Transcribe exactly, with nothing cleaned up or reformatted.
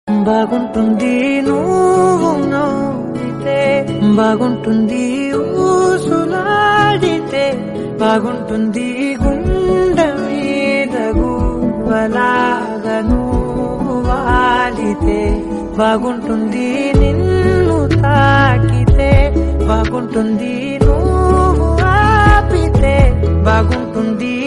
బాగుంటుంది నువ్వు నవ్వితే, బాగుంటుంది ఊసులాడితే, బాగుంటుంది గుండె మీద గువ్వలాగా నువ్వు వాలితే, బాగుంటుంది నిన్ను తాకితే, బాగుంటుంది నువ్వు ఆపితే, బాగుంటుంది